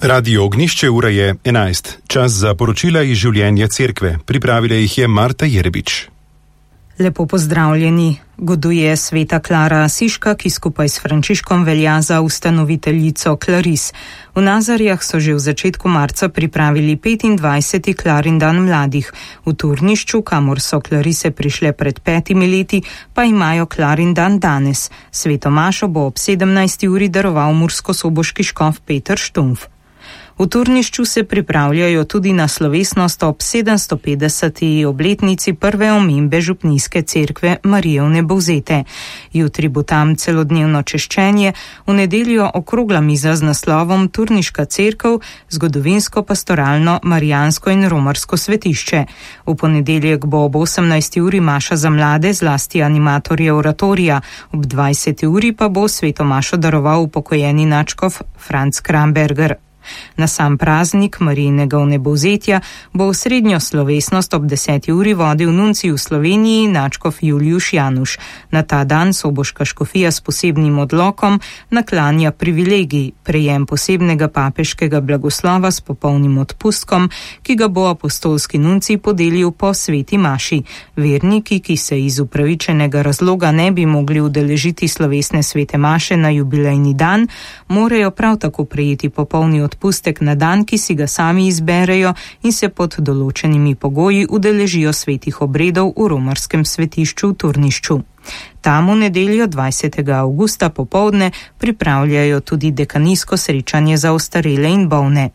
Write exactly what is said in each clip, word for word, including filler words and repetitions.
Radio Ognišče, ura je enajst. Čas za poročila iz življenja cerkve. Pripravila jih je Marta Jerebič. Lepo pozdravljeni. Goduje sveta Klara Asiška, ki skupaj s Frančiškom velja za ustanoviteljico Klaris. V Nazarjah so že v začetku marca pripravili petindvajseti Klarin dan mladih. V Turnišču, kamor so Klarise prišle pred petimi leti, pa imajo Klarin dan danes. Sveto mašo bo ob sedemnajsti uri daroval murskosoboški škof Peter Štumf. V Turnišču se pripravljajo tudi na slovesnost ob sedemsto petdeseti obletnici prve omembe župnijske cerkve Marijevne Bovzete. Jutri bo tam celodnevno češčenje, v nedeljo okrogla miza z naslovom Turniška cerkev, zgodovinsko, pastoralno, marijansko in romarsko svetišče. V ponedeljek bo ob osemnajsti uri maša za mlade, zlasti animatorje oratorija, ob dvajseti uri pa bo sveto mašo daroval upokojeni nadškof Franc Kramberger. Na sam praznik Marijinega vnebovzetja bo v srednjo slovesnost ob deseti uri vodil nuncij v Sloveniji nadškof Julijuš Januš. Na ta dan soboška škofija s posebnim odlokom naklanja privilegij, prejem posebnega papeškega blagoslova s popolnim odpustkom, ki ga bo apostolski nuncij podelil po sveti maši. Verniki, ki se iz upravičenega razloga ne bi mogli udeležiti slovesne svete maše na jubilejni dan, morajo prav tako prejeti popolni odpustek odpustek na dan, ki si ga sami izberejo in se pod določenimi pogoji udeležijo svetih obredov v romarskem svetišču v Turnišču. Tam v nedeljo dvajsetega avgusta popoldne pripravljajo tudi dekanijsko srečanje za ostarele in bolne.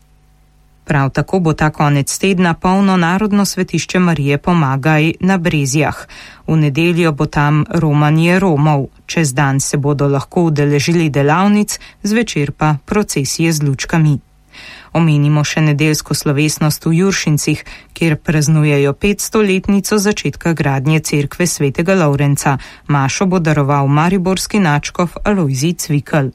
Prav tako bo ta konec tedna polno narodno svetišče Marije Pomagaj na Brezjah. V nedeljo bo tam romanje Romov. Čez dan se bodo lahko udeležili delavnic, zvečer pa procesije z lučkami. Omenimo še nedeljsko slovesnost v Juršincih, kjer praznujejo petstoletnico začetka gradnje cerkve svetega Lovrenca. Mašo bo daroval mariborski nadškof Alojzij Cvikl.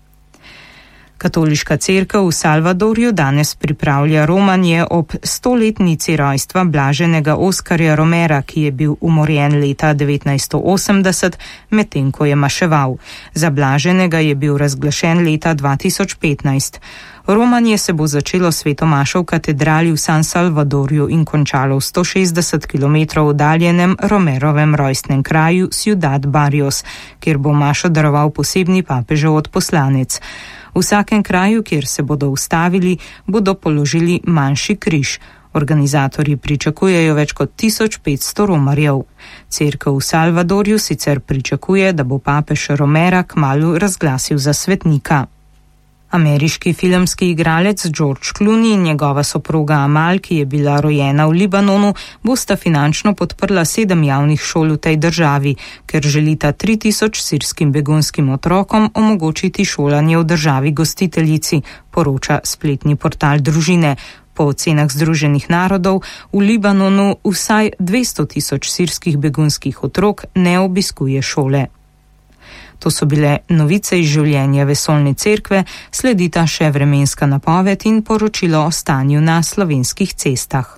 Katoliška cerkev v Salvadorju danes pripravlja romanje ob stoletnici rojstva blaženega Oskarja Romera, ki je bil umorjen leta devetnajststo osemdeset, medtem ko je maševal. Za blaženega je bil razglašen leta dva tisoč petnajst. Romanje se bo začelo sveto mašo v katedrali v San Salvadorju in končalo v sto šestdeset kilometrov oddaljenem Romerovem rojstnem kraju Ciudad Barrios, kjer bo mašo daroval posebni papežev odposlanec. V vsakem kraju, kjer se bodo ustavili, bodo položili manjši križ. Organizatorji pričakujejo več kot tisoč petsto romarjev. Cerkev v Salvadorju sicer pričakuje, da bo papež Romera kmalu razglasil za svetnika. Ameriški filmski igralec George Clooney in njegova soproga Amal, ki je bila rojena v Libanonu, bosta finančno podprla sedem javnih šol v tej državi, ker želita tri tisoč sirskim begunskim otrokom omogočiti šolanje v državi gostiteljici, poroča spletni portal družine. Po ocenah Združenih narodov v Libanonu vsaj dvesto tisoč sirskih begunskih otrok ne obiskuje šole. To so bile novice iz življenja vesoljne cerkve, sledita še vremenska napoved in poročilo o stanju na slovenskih cestah.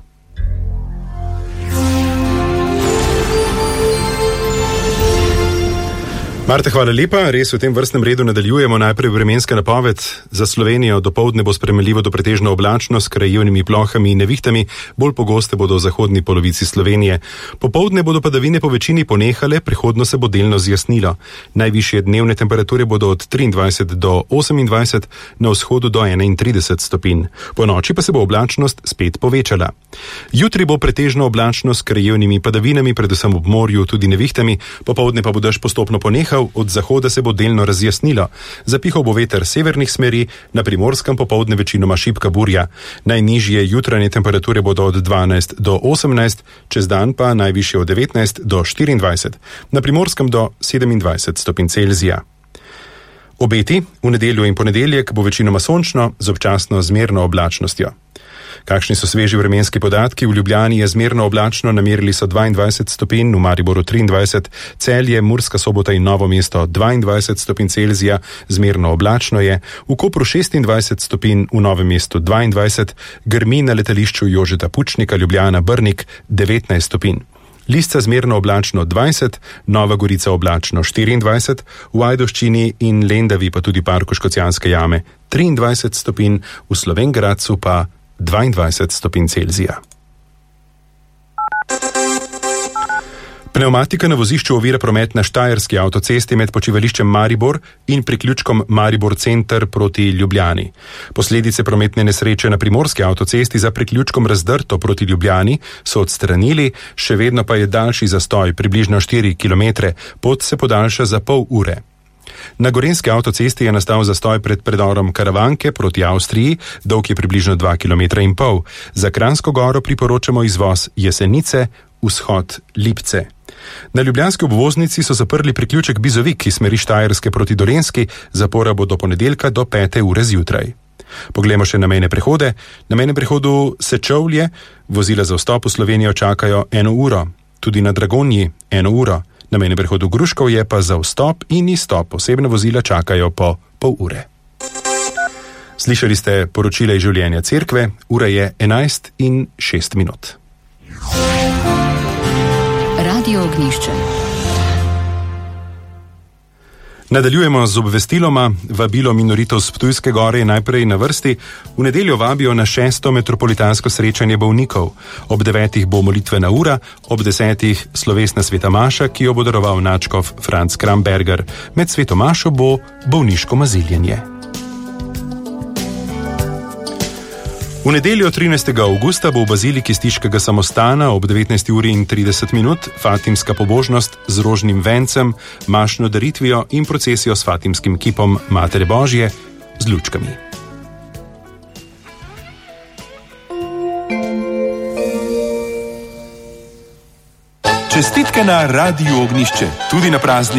Marta, hvala lepa. Res v tem vrstnem redu nadaljujemo. Najprej vremenska napoved. Za Slovenijo dopoldne bo spremenljivo do pretežno oblačno s krajevnimi plohami in nevihtami, bolj pogoste bodo v zahodni polovici Slovenije. Popoldne bodo padavine po večini ponehale, prihodno se bo delno zjasnilo. Najvišje dnevne temperature bodo od triindvajset do osemindvajset, na vzhodu do enaintrideset stopinj. Po noči pa se bo oblačnost spet povečala. Jutri bo pretežno oblačno s krajevnimi padavinami, predvsem ob morju tudi nevihtami, popoldne pa bo dež postopno ponehal, od zahoda se bo delno razjasnilo. Zapihal bo veter severnih smeri, na Primorskem popoldne večinoma šibka burja. Najnižje jutranje temperature bodo od dvanajst do osemnajst, čez dan pa najvišje od devetnajst do štiriindvajset. Na Primorskem do sedemindvajset stopinj Celzija. Obeti v nedeljo in ponedeljek bo večinoma sončno z občasno zmerno oblačnostjo. Kakšni so sveži vremenski podatki? V Ljubljani je zmerno oblačno, namerili so dvaindvajset stopinj, v Mariboru triindvajset, Celje, Murska Sobota in Novo mesto dvaindvajset stopinj Celzija, zmerno oblačno je, v Kopru šestindvajset stopinj, v Novem mestu dvaindvajset, grmi na letališču Jožeta Pučnika, Ljubljana Brnik devetnajst stopinj. Lisca zmerno oblačno dvajset, Nova Gorica oblačno štiriindvajset, v Ajdovščini in Lendavi pa tudi parku Škocjanske jame triindvajset stopinj, v Slovenj Gradcu pa dvaindvajset stopinj Celzija. Pneumatika na vozišču ovira promet na Štajerski avtocesti med počivališčem Maribor in priključkom Maribor center proti Ljubljani. Posledice prometne nesreče na Primorski avtocesti za priključkom Razdrto proti Ljubljani so odstranili, še vedno pa je daljši zastoj, približno štiri kilometre, pot se podaljša za pol ure. Na Gorenjski avtocesti je nastal zastoj pred predorom Karavanke proti Avstriji, dolg je približno dva kilometra in pol. Za Kranjsko goro priporočamo izvoz Jesenice, vzhod Lipce. Na ljubljanski obvoznici so zaprli priključek Bizovik, ki smeri Štajerske proti Dolenjski, zapora bo do ponedeljka do pete ure zjutraj. Poglejmo še na mejne prehode. Na mejnem prehodu Sečovlje vozila za vstop v Slovenijo čakajo eno uro, tudi na Dragonji eno uro. Na mejnem prehodu Gruškovje pa za vstop in izstop osebna vozila čakajo po pol ure. Slišali ste poročila iz življenja cerkve, ura je enajst in šest minut. Radio Ognjišče. Nadaljujemo z obvestiloma. Vabilo minoritev s Ptujske gore je najprej na vrsti. V nedeljo vabijo na šesto metropolitansko srečanje bolnikov. Ob devetih bo molitvena ura, ob desetih slovesna sveta maša, ki jo bo daroval nadškof Franc Kramberger. Med sveto mašo bo bolniško maziljenje. V nedeljo trinajstega avgusta bo v baziliki Stiškega samostana ob devetnajsti uri in trideset minut fatimska pobožnost z rožnim vencem, mašno daritvijo in procesijo s fatimskim kipom Matere Božje z lučkami. Čestitke na Radiu Ognjišče, tudi na praznik